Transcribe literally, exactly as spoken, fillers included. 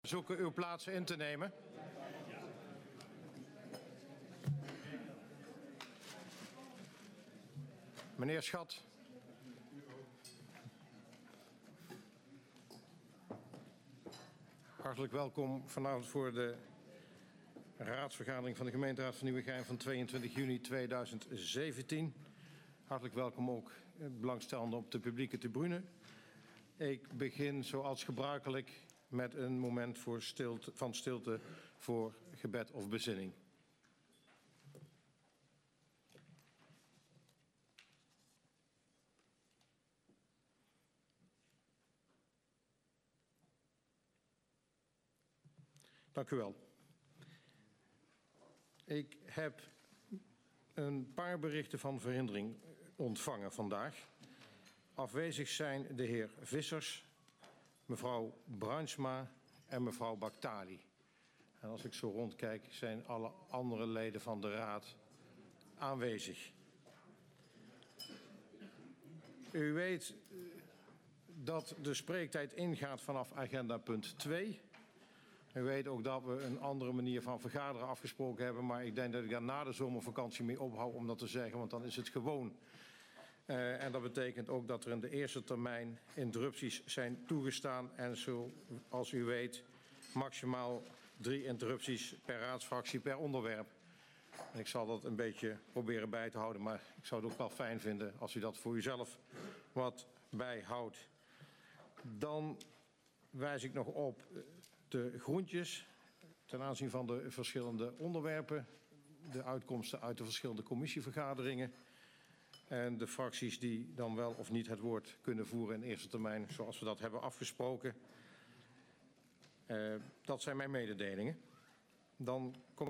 zoeken uw plaatsen in te nemen. Meneer Schat. Hartelijk welkom vanavond voor de raadsvergadering van de gemeenteraad van Nieuwegein van tweeëntwintig juni tweeduizend zeventien. Hartelijk welkom ook belangstellenden op de publieke tribune. Ik begin zoals gebruikelijk met een moment voor stilte, van stilte voor gebed of bezinning. Dank u wel. Ik heb een paar berichten van verhindering ontvangen vandaag. Afwezig zijn de heer Vissers, mevrouw Bruinsma en mevrouw Baktali. En als ik zo rondkijk, zijn alle andere leden van de raad aanwezig. U weet dat de spreektijd ingaat vanaf agenda punt twee. U weet ook dat we een andere manier van vergaderen afgesproken hebben, maar ik denk dat ik daar na de zomervakantie mee ophoud om dat te zeggen, want dan is het gewoon. Uh, en dat betekent ook dat er in de eerste termijn interrupties zijn toegestaan en zoals u weet maximaal drie interrupties per raadsfractie per onderwerp. En ik zal dat een beetje proberen bij te houden, maar ik zou het ook wel fijn vinden als u dat voor uzelf wat bijhoudt. Dan wijs ik nog op de groentjes ten aanzien van de verschillende onderwerpen, de uitkomsten uit de verschillende commissievergaderingen en de fracties die dan wel of niet het woord kunnen voeren in eerste termijn zoals we dat hebben afgesproken. Uh, dat zijn mijn mededelingen. Dan kom